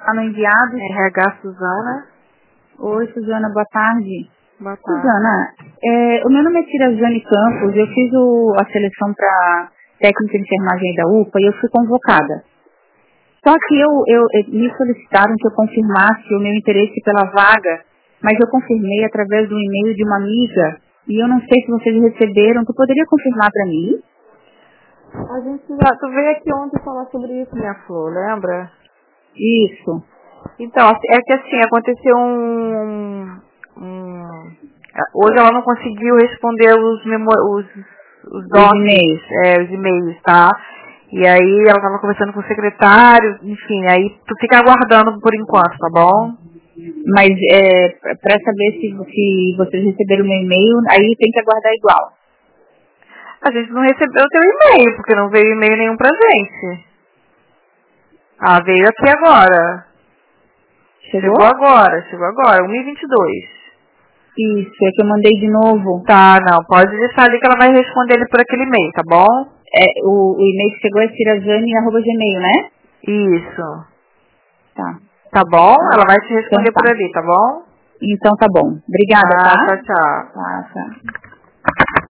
no enviado. RH Suzana. Oi, Suzana, boa tarde. Boa tarde. Suzana, o meu nome é Tirazane Campos, eu fiz a seleção para técnica de enfermagem aí da UPA e eu fui convocada. Só que me solicitaram que eu confirmasse o meu interesse pela vaga, mas eu confirmei através do e-mail de uma amiga e eu não sei se vocês receberam. Tu poderia confirmar para mim? A gente já... Tu veio aqui ontem falar sobre isso, minha Flor, lembra? Isso. Então, é que assim, aconteceu hoje ela não conseguiu responder os e-mails. os e-mails, tá? E aí ela tava conversando com o secretário, enfim, aí tu fica aguardando por enquanto, tá bom? Mas para saber se vocês receberam o meu e-mail, aí tem que aguardar igual. A gente não recebeu o teu e-mail, porque não veio e-mail nenhum pra gente. Ah, veio aqui agora. Chegou? Chegou agora, 1h22. Isso, é que eu mandei de novo. Tá, não, pode deixar ali que ela vai responder ele por aquele e-mail, tá bom? O e-mail que chegou é tirazane@gmail, né? Isso. Tá. Tá bom? Ela vai te responder Então, tá. por ali, tá bom? Então tá bom. Obrigada, tá? Tchau, tchau. Tá, tá.